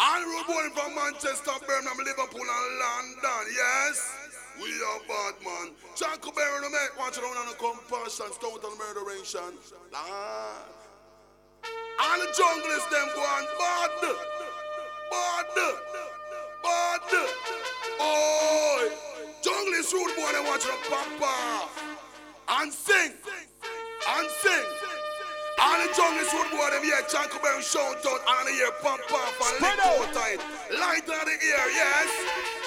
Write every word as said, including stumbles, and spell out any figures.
All road boy from Manchester, Birmingham, Liverpool, and London, yes? We are bad, man. Chanko Berry, the mate, watch it on the compassion, stone on murderation. Lord. All the junglers, them go on bad. Bad. Bad. Oh, junglers, road boy, they watch it papa. And sing. And sing. All the junglers would go them here, Chanko Berry shout out, and the ear pump off and lick out tight. Light on the ear, yes?